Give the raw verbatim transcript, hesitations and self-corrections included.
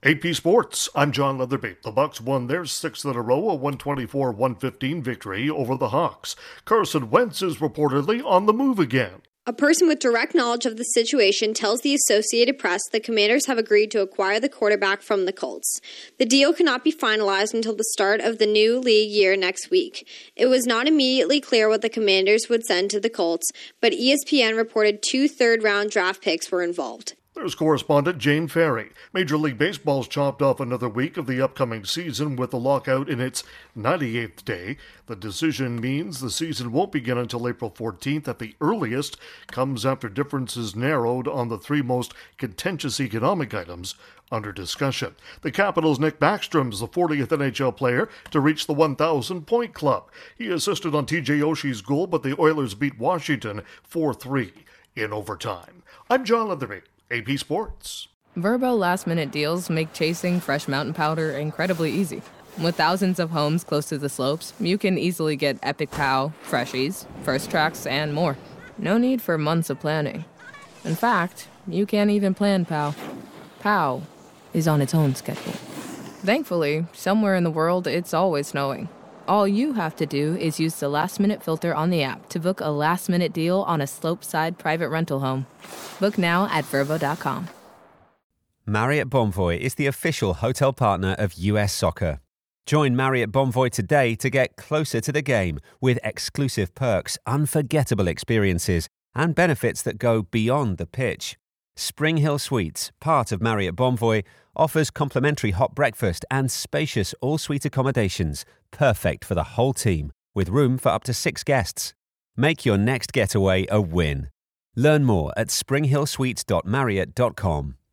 A P Sports, I'm John Leatherby. The Bucks won their sixth in a row, a one twenty-four one fifteen victory over the Hawks. Carson Wentz is reportedly on the move again. A person with direct knowledge of the situation tells the Associated Press the Commanders have agreed to acquire the quarterback from the Colts. The deal cannot be finalized until the start of the new league year next week. It was not immediately clear what the Commanders would send to the Colts, but E S P N reported two third-round draft picks were involved. There's correspondent Jane Ferry. Major League Baseball's chopped off another week of the upcoming season with the lockout in its ninety-eighth day. The decision means the season won't begin until April fourteenth at the earliest, comes after differences narrowed on the three most contentious economic items under discussion. The Capitals' Nick Backstrom is the fortieth N H L player to reach the one thousand point club. He assisted on T J Oshie's goal, but the Oilers beat Washington four three in overtime. I'm John Leatherby. A P Sports. Vrbo last-minute deals make chasing fresh mountain powder incredibly easy. With thousands of homes close to the slopes, you can easily get Epic Pow, Freshies, First Tracks, and more. No need for months of planning. In fact, you can't even plan Pow. Pow is on its own schedule. Thankfully, somewhere in the world, it's always snowing. All you have to do is use the last-minute filter on the app to book a last-minute deal on a slopeside private rental home. Book now at Vrbo dot com. Marriott Bonvoy is the official hotel partner of U S Soccer. Join Marriott Bonvoy today to get closer to the game with exclusive perks, unforgettable experiences, and benefits that go beyond the pitch. Spring Hill Suites, part of Marriott Bonvoy, offers complimentary hot breakfast and spacious all-suite accommodations, perfect for the whole team, with room for up to six guests. Make your next getaway a win. Learn more at spring hill suites dot marriott dot com.